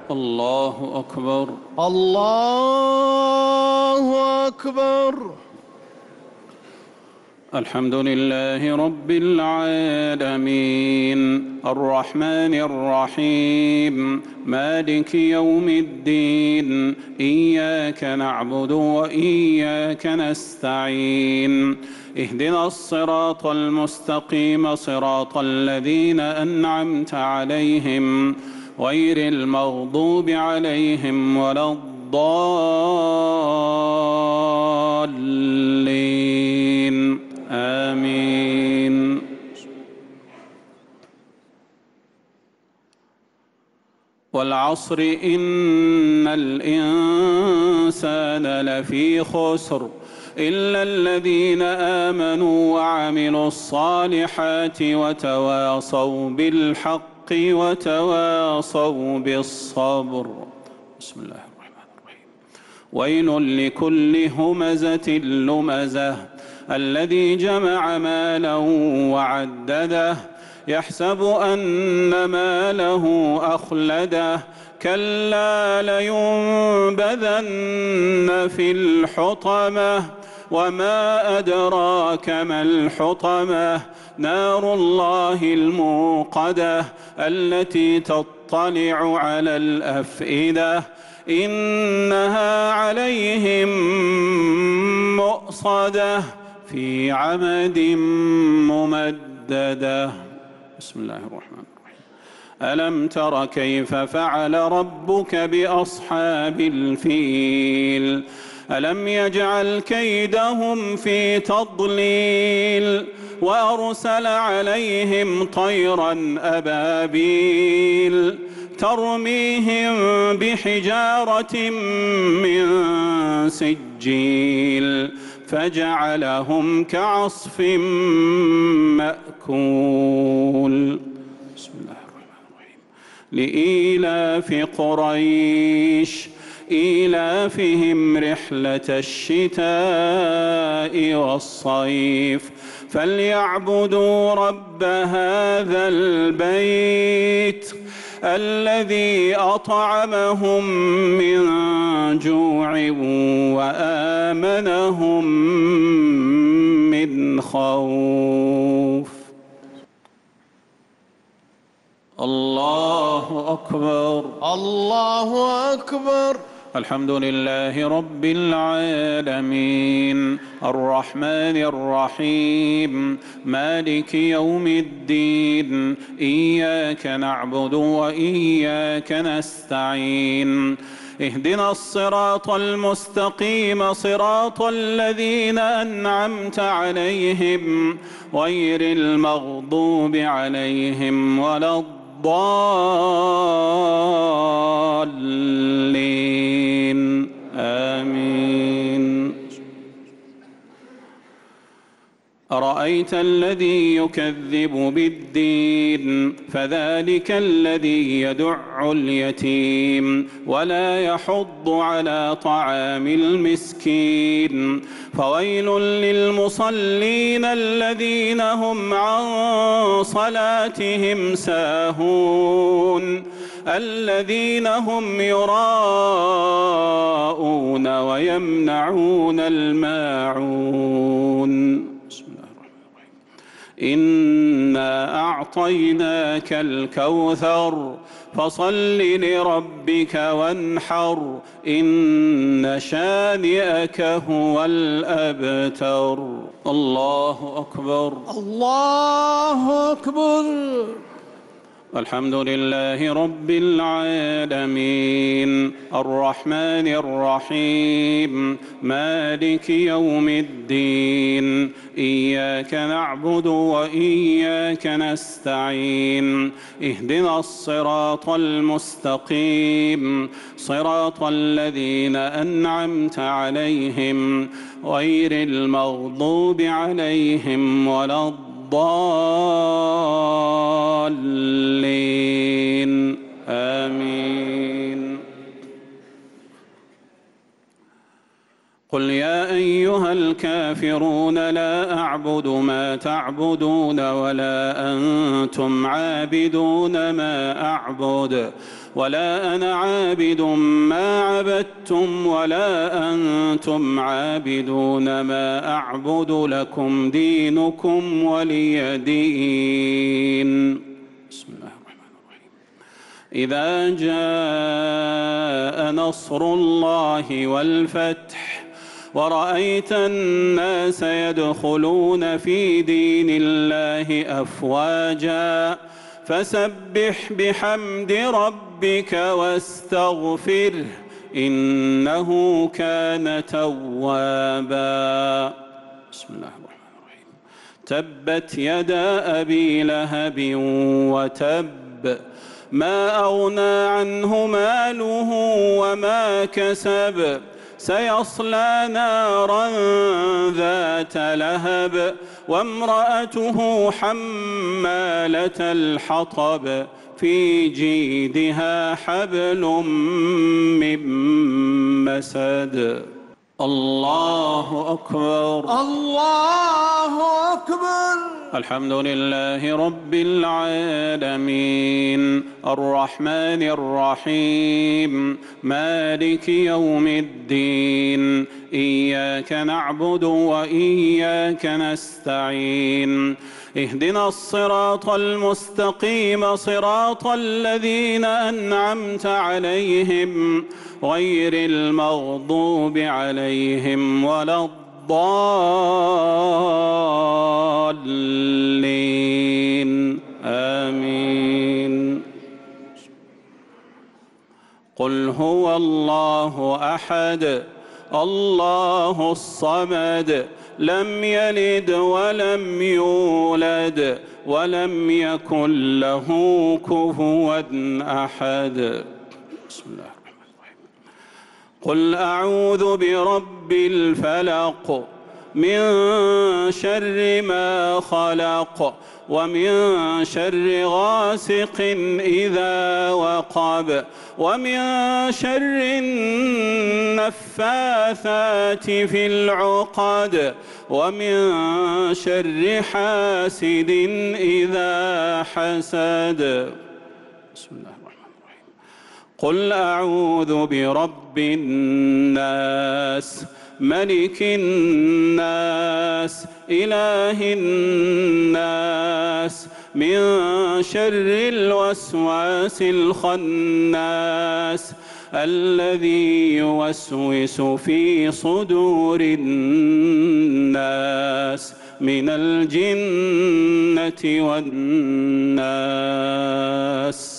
الله أكبر. الله أكبر. الحمد لله رب العالمين الرحمن الرحيم مالك يوم الدين إياك نعبد وإياك نستعين اهدنا الصراط المستقيم صراط الذين أنعمت عليهم غير المغضوب عليهم ولا الضالين آمين. والعصر إن الإنسان لفي خسر إلا الذين آمنوا وعملوا الصالحات وتواصوا بالحق وتواصوا بالصبر. بسم الله الرحمن الرحيم. ويل لكل همزة لمزة الذي جمع مالا وعدده يحسب أن ماله أخلده كلا لينبذن في الحطمة وما أدراك ما الحطمة نار الله الموقدة التي تطلع على الأفئدة إنها عليهم مؤصدة في عمد ممددة. بسم الله الرحمن الرحيم. ألم تر كيف فعل ربك بأصحاب الفيل ألم يجعل كيدهم في تضليل وأرسل عليهم طيرا أبابيل ترميهم بحجارة من سجيل فجعلهم كعصف مأكول. بسم الله الرحمن الرحيم. لإيلاف قريش إيلافهم رحلة الشتاء والصيف فليعبدوا رب هذا البيت الذي أطعمهم من جوع وآمنهم من خوف. الله أكبر. الله أكبر. الحمد لله رب العالمين الرحمن الرحيم مالك يوم الدين إياك نعبد وإياك نستعين اهدنا الصراط المستقيم صراط الذين أنعمت عليهم غير المغضوب عليهم ولا الضالين آمين. أرأيت الذي يكذب بالدين فذلك الذي يدع اليتيم ولا يحض على طعام المسكين فويل للمصلين الذين هم عن صلاتهم ساهون الذين هم يراءون ويمنعون الماعون. إنا أعطيناك الكوثر فصل لربك وانحر إن شانئك هو الأبتر. الله أكبر. الله أكبر. الحمد لله رب العالمين الرحمن الرحيم مالك يوم الدين إياك نعبد وإياك نستعين اهدنا الصراط المستقيم صراط الذين أنعمت عليهم غير المغضوب عليهم ولا الضالين آمين. قل يا أيها الكافرون لا أعبد ما تعبدون ولا أنتم عابدون ما أعبد ولا أنا عابد ما عبدتم ولا أنتم عابدون ما أعبد لكم دينكم ولي دين. بسم الله الرحمن الرحيم. إذا جاء نصر الله والفتح ورأيت الناس يدخلون في دين الله أفواجا فسبح بحمد ربك واستغفره إنه كان توابا. بسم الله الرحمن الرحيم. تبت يدا أبي لهب وتب ما أغنى عنه ماله وما كسب سيصلى نارا ذات لهب وامرأته حمالة الحطب في جيدها حبل من مسد. الله أكبر. الله أكبر. الحمد لله رب العالمين الرحمن الرحيم مالك يوم الدين إياك نعبد وإياك نستعين اهدنا الصراط المستقيم صراط الذين أنعمت عليهم غير المغضوب عليهم ولا الضالين آمين. قل هو الله أحد الله الصمد لم يلد ولم يولد ولم يكن له كفوا أحد. بسم الله الرحمن الرحيم. قل أعوذ برب الفلق من شر ما خلق ومن شر غاسق إذا وقب ومن شر النفاثات في العقد ومن شر حاسد إذا حسد. بسم الله الرحمن الرحيم. قل أعوذ برب الناس ملك الناس إله الناس من شر الوسواس الخناس الذي يوسوس في صدور الناس من الجنة والناس.